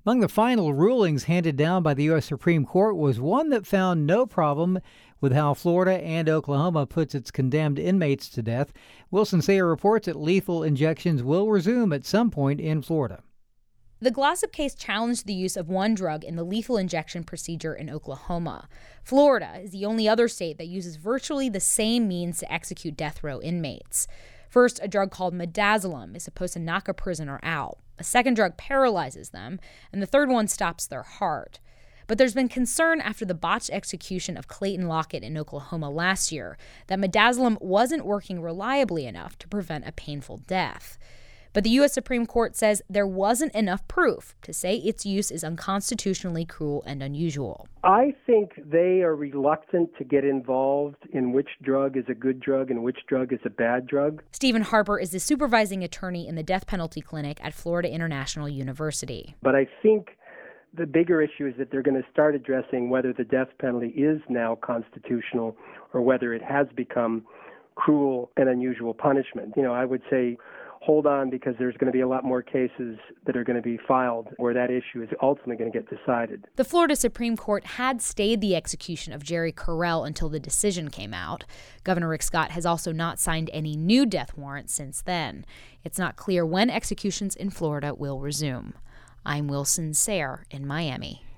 Among the final rulings handed down by the U.S. Supreme Court was one that found no problem with how Florida and Oklahoma puts its condemned inmates to death. Wilson Sayer reports that lethal injections will resume at some point in Florida. The Glossip case challenged the use of one drug in the lethal injection procedure in Oklahoma. Florida is the only other state that uses virtually the same means to execute death row inmates. First, a drug called midazolam is supposed to knock a prisoner out. A second drug paralyzes them, and the third one stops their heart. But there's been concern after the botched execution of Clayton Lockett in Oklahoma last year that midazolam wasn't working reliably enough to prevent a painful death. But the U.S. Supreme Court says there wasn't enough proof to say its use is unconstitutionally cruel and unusual. I think they are reluctant to get involved in which drug is a good drug and which drug is a bad drug. Stephen Harper is the supervising attorney in the death penalty clinic at Florida International University. But I think the bigger issue is that they're going to start addressing whether the death penalty is now constitutional or whether it has become cruel and unusual punishment. I would say hold on, because there's going to be a lot more cases that are going to be filed where that issue is ultimately going to get decided. The Florida Supreme Court had stayed the execution of Jerry Correll until the decision came out. Governor Rick Scott has also not signed any new death warrants since then. It's not clear when executions in Florida will resume. I'm Wilson Sayer in Miami.